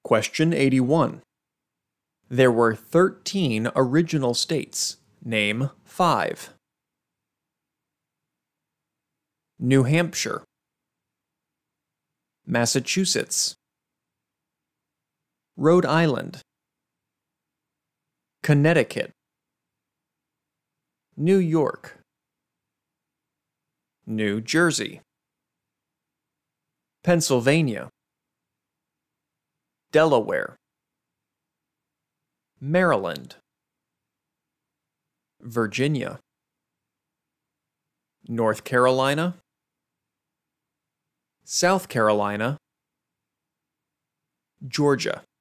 Question 81. There were 13 original states. Name 5. New Hampshire, Massachusetts, Rhode Island, Connecticut, New York, New Jersey, Pennsylvania, Delaware, Maryland, Virginia, North Carolina, South Carolina, Georgia.